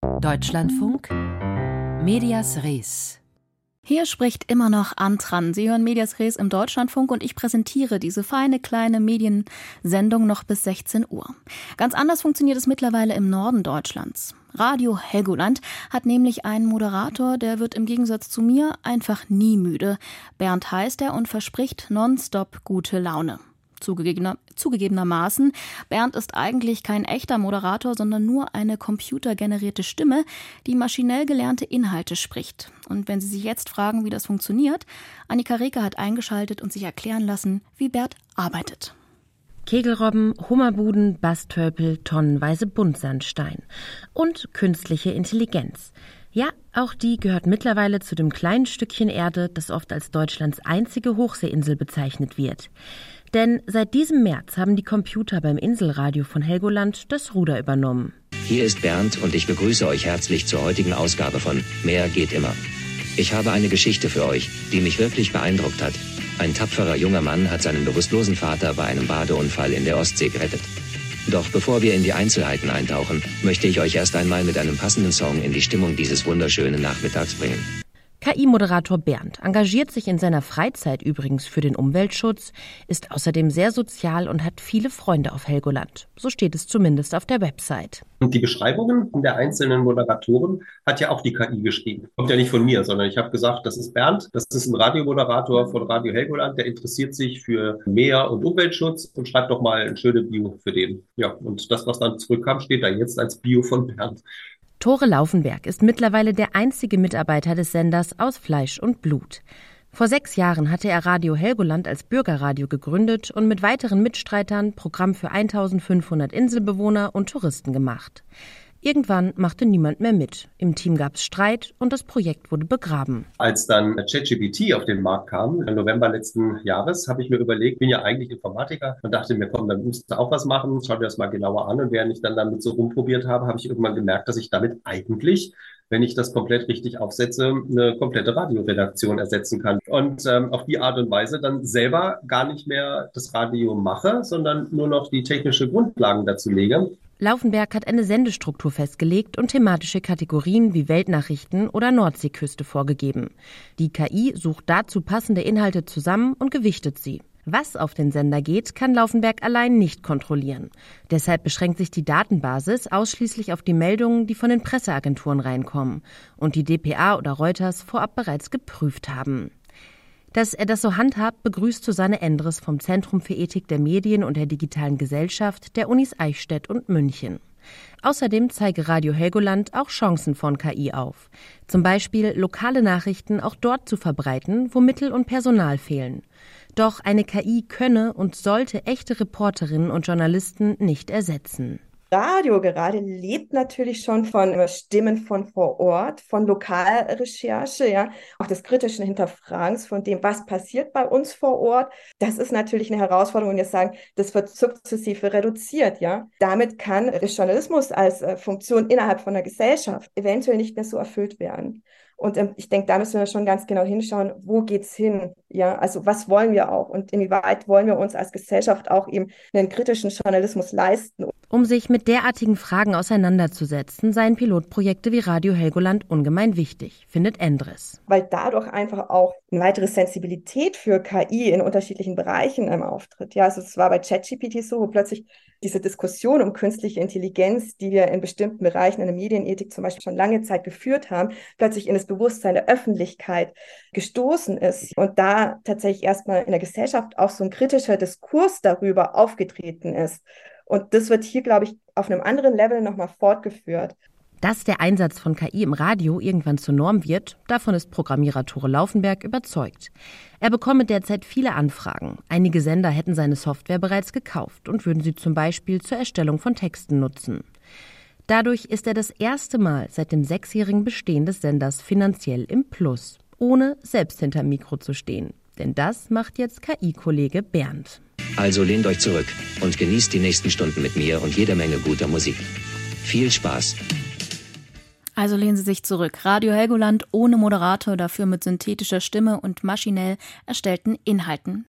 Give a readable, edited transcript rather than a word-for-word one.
Deutschlandfunk Medias Res. Hier spricht immer noch Antran. Sie hören Medias Res im Deutschlandfunk und ich präsentiere diese feine kleine Mediensendung noch bis 16 Uhr. Ganz anders funktioniert es mittlerweile im Norden Deutschlands. Radio Helgoland hat nämlich einen Moderator, der wird im Gegensatz zu mir einfach nie müde. Bernd heißt er und verspricht nonstop gute Laune. Zugegebenermaßen, Bernd ist eigentlich kein echter Moderator, sondern nur eine computergenerierte Stimme, die maschinell gelernte Inhalte spricht. Und wenn Sie sich jetzt fragen, wie das funktioniert, Annika Rehke hat eingeschaltet und sich erklären lassen, wie Bernd arbeitet. Kegelrobben, Hummerbuden, Bastölpel, tonnenweise Buntsandstein und künstliche Intelligenz. Ja, auch die gehört mittlerweile zu dem kleinen Stückchen Erde, das oft als Deutschlands einzige Hochseeinsel bezeichnet wird. Denn seit diesem März haben die Computer beim Inselradio von Helgoland das Ruder übernommen. Hier ist Bernd und ich begrüße euch herzlich zur heutigen Ausgabe von Mehr geht immer. Ich habe eine Geschichte für euch, die mich wirklich beeindruckt hat. Ein tapferer junger Mann hat seinen bewusstlosen Vater bei einem Badeunfall in der Ostsee gerettet. Doch bevor wir in die Einzelheiten eintauchen, möchte ich euch erst einmal mit einem passenden Song in die Stimmung dieses wunderschönen Nachmittags bringen. KI-Moderator Bernd engagiert sich in seiner Freizeit übrigens für den Umweltschutz, ist außerdem sehr sozial und hat viele Freunde auf Helgoland. So steht es zumindest auf der Website. Und die Beschreibungen der einzelnen Moderatoren hat ja auch die KI geschrieben. Kommt ja nicht von mir, sondern ich habe gesagt, das ist Bernd, das ist ein Radiomoderator von Radio Helgoland, der interessiert sich für Meer- und Umweltschutz und schreibt doch mal ein schönes Bio für den. Ja, und das, was dann zurückkam, steht da jetzt als Bio von Bernd. Tore Laufenberg ist mittlerweile der einzige Mitarbeiter des Senders aus Fleisch und Blut. Vor 6 Jahren hatte er Radio Helgoland als Bürgerradio gegründet und mit weiteren Mitstreitern Programm für 1500 Inselbewohner und Touristen gemacht. Irgendwann machte niemand mehr mit. Im Team gab es Streit und das Projekt wurde begraben. Als dann ChatGPT auf den Markt kam, im November letzten Jahres, habe ich mir überlegt, ich bin ja eigentlich Informatiker und dachte mir, komm, dann musst du auch was machen, schau dir das mal genauer an. Und während ich dann damit so rumprobiert habe, habe ich irgendwann gemerkt, dass ich damit eigentlich, wenn ich das komplett richtig aufsetze, eine komplette Radioredaktion ersetzen kann. Und auf die Art und Weise dann selber gar nicht mehr das Radio mache, sondern nur noch die technische Grundlagen dazu lege. Laufenberg hat eine Sendestruktur festgelegt und thematische Kategorien wie Weltnachrichten oder Nordseeküste vorgegeben. Die KI sucht dazu passende Inhalte zusammen und gewichtet sie. Was auf den Sender geht, kann Laufenberg allein nicht kontrollieren. Deshalb beschränkt sich die Datenbasis ausschließlich auf die Meldungen, die von den Presseagenturen reinkommen und die dpa oder Reuters vorab bereits geprüft haben. Dass er das so handhabt, begrüßt Susanne Endres vom Zentrum für Ethik der Medien und der digitalen Gesellschaft der Unis Eichstätt und München. Außerdem zeige Radio Helgoland auch Chancen von KI auf. Zum Beispiel lokale Nachrichten auch dort zu verbreiten, wo Mittel und Personal fehlen. Doch eine KI könne und sollte echte Reporterinnen und Journalisten nicht ersetzen. Radio gerade lebt natürlich schon von Stimmen von vor Ort, von Lokalrecherche, ja, auch des kritischen Hinterfragens von dem, was passiert bei uns vor Ort. Das ist natürlich eine Herausforderung, und jetzt sagen, das wird sukzessive reduziert, ja. Damit kann Journalismus als Funktion innerhalb von der Gesellschaft eventuell nicht mehr so erfüllt werden. Und ich denke, da müssen wir schon ganz genau hinschauen, wo geht's hin? Ja, also was wollen wir auch und inwieweit wollen wir uns als Gesellschaft auch eben einen kritischen Journalismus leisten? Um sich mit derartigen Fragen auseinanderzusetzen, seien Pilotprojekte wie Radio Helgoland ungemein wichtig, findet Endres. Weil dadurch einfach auch eine weitere Sensibilität für KI in unterschiedlichen Bereichen auftritt. Ja, also es war bei ChatGPT so, wo plötzlich diese Diskussion um künstliche Intelligenz, die wir in bestimmten Bereichen in der Medienethik zum Beispiel schon lange Zeit geführt haben, plötzlich in das Bewusstsein der Öffentlichkeit gestoßen ist und da tatsächlich erstmal in der Gesellschaft auch so ein kritischer Diskurs darüber aufgetreten ist. Und das wird hier, glaube ich, auf einem anderen Level nochmal fortgeführt. Dass der Einsatz von KI im Radio irgendwann zur Norm wird, davon ist Programmierer Tore Laufenberg überzeugt. Er bekomme derzeit viele Anfragen. Einige Sender hätten seine Software bereits gekauft und würden sie zum Beispiel zur Erstellung von Texten nutzen. Dadurch ist er das erste Mal seit dem 6-jährigen Bestehen des Senders finanziell im Plus, ohne selbst hinterm Mikro zu stehen. Denn das macht jetzt KI-Kollege Bernd. Also lehnt euch zurück und genießt die nächsten Stunden mit mir und jeder Menge guter Musik. Viel Spaß! Also lehnen Sie sich zurück. Radio Helgoland ohne Moderator, dafür mit synthetischer Stimme und maschinell erstellten Inhalten.